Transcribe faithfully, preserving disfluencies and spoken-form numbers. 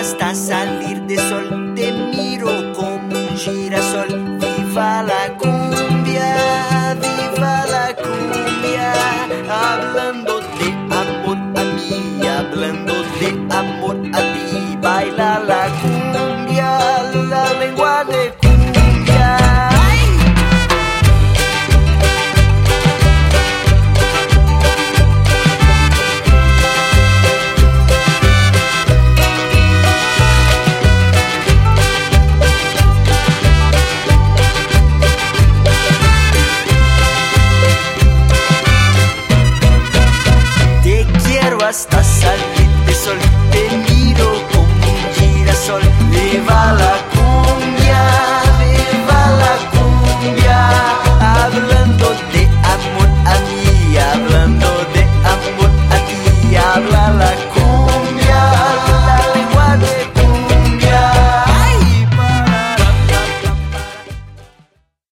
hasta salir de sol, te miro como un girasol. Viva la cumbia, viva la cumbia, hablando de amor a mí, hablando de amor a ti. Baila la cumbia, la lengua de cumbia. ¡Ay! Hasta salir de sol, te miro como un girasol. Viva la